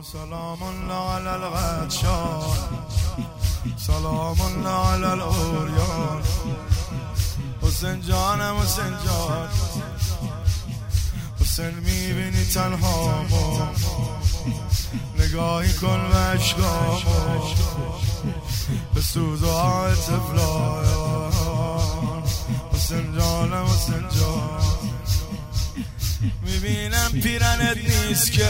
سلام الله علی الغدشان، سلام الله علی الاوریان. حسین جانم حسین جان، حسین میبینی تنهامو، نگاهی کن و اشکامو، به سوزهای طفلان. حسین جانم حسین جان، میبینم پیرنت نیست که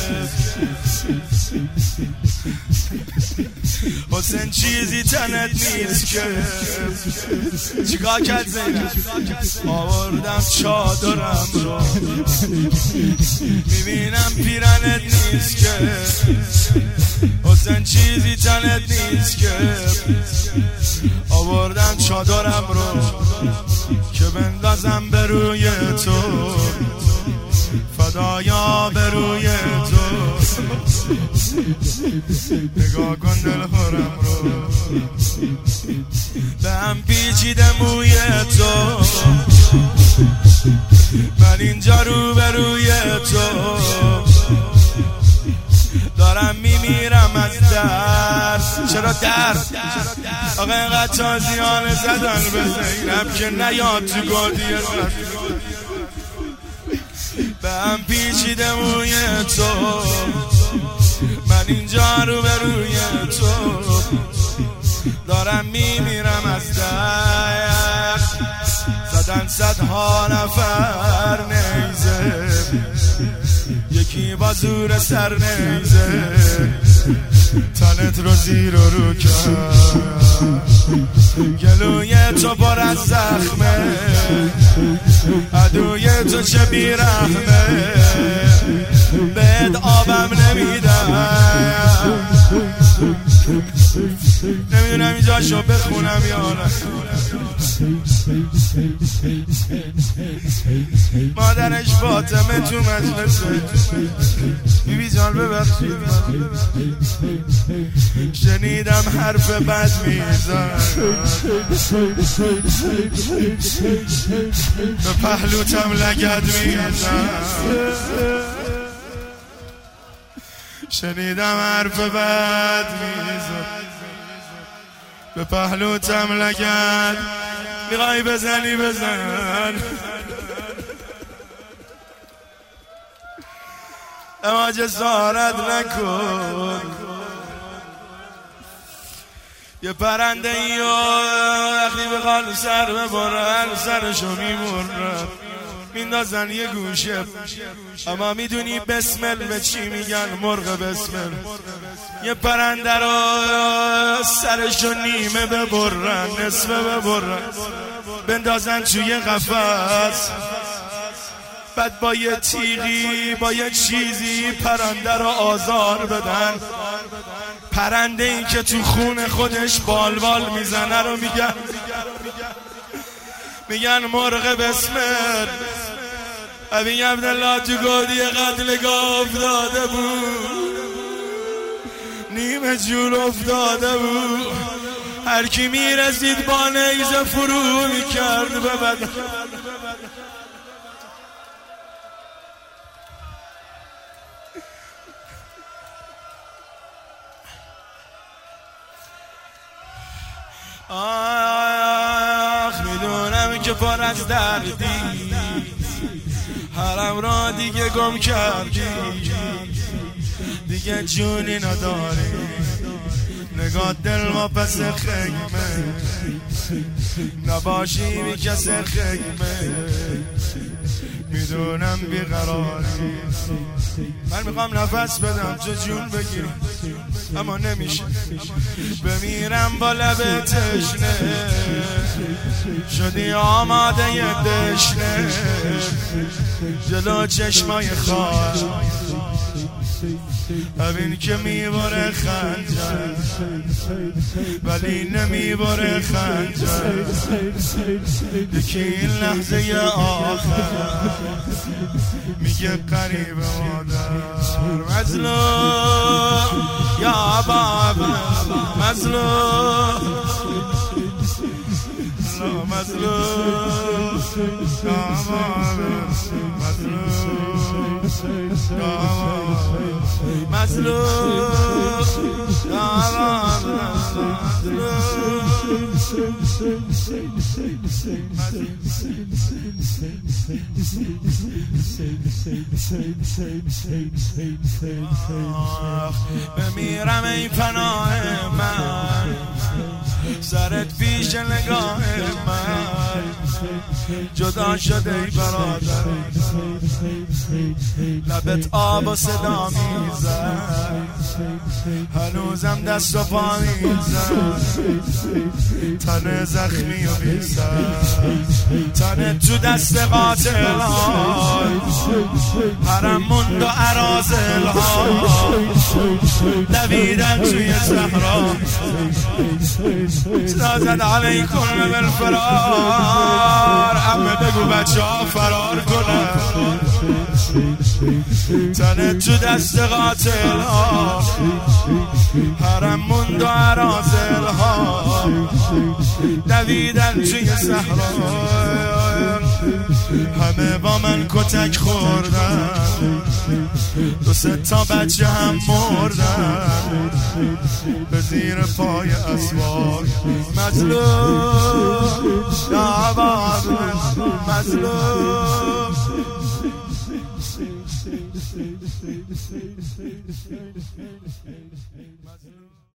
حسین چیزی تنت نیست که. چیکار کرد زینب؟ آوردم چادرم رو، میبینم پیرنت نیست که حسین چیزی تنت نیست که. آوردم چادرم رو که بندازم به روی تو، فدایا به روی تو. نگاه کن دل خورم رو، به هم پیچیده موی تو. من اینجا رو به روی تو دارم میمیرم از درد. چرا درد؟ آقا اینقدر تازیانه زدن به زینب که نیاد تو گودی زد. به هم پیچیده موی تو، من اینجا رو به روی تو دارم میمیرم از درد. زدن صدها نفر نیزه، یکی با زور سر نیزه تنت رو زیر و رو کرد. گلوی تو پر از زخمه، عدوی تو چه بیرحمه، بهت آبم نمیدم. نمیدونم اینجا شو بخونم یا نه. مادرش فاطمه تو مجلسه، بیبی جان ببخشید شنیدم حرف بد میزن، به پهلوتم لگد میزن. شنیدم حرف بد میزن، به پهلوتم لگد. میخوای بزنی بزن، اما جسارت نکن. یه پرنده ای وقتی بخواد سر ببرن سرشو میبرن، میندازن یه گوشه. اما میدونی بسمل به چی میگن؟ مرغ بسمل. یه پرنده رو سرشو نیمه ببرن، نصفه ببرن، بندازن توی قفس، بعد با یه تیغی با یه چیزی پرنده رو آزار بدن. پرنده این که تو خون خودش بالبال میزنه رو میگن مرغ بسمل. ابی عبدالله تو گودی قتلگاه افتاده بود، نیمه جور افتاده بود. هر کی میرسید با نیزه فرو میکرد به بدن. آخ میدونم که پر از دردی، حرم را دیگه گم کردی، دیگه جونی نداری. نگاه دل ما پس خیمه، نباشی بی کس خیمه. میدونم بیقراری، من میخوام نفس بدم تو جون بگیری اما نمیشه. بمیرم با لب تشنه، شدی آماده ی دشنه، جلو چشمای خواهر. ببین که میبره خنجر ولی نمیبره خنجر. یکی این لحظه آخر میگه قریب مادر. مظلوم یا بابا مظلوم، مظلوم مظلوم مظلوم بمیرم ای پناه من سرت پیش نگاه من جدا شده ای برادر لبت آب و صدا میزن هنوزم دست و پا میزن تن زخمی و بیزن تن تو دست قاتل ها حرم موند و عرازل ها دویدن توی صحرا زد علیکم بالفرار عمه بگو بچه ها فرار کنن تن تو دست قاتل ها حرم موند و عرازل ها دویدن توی صحرا همه با من کتک خوردن دو سه تا بچه هم مردن به زیر پای اسوار مظلوم یا عباد مظلوم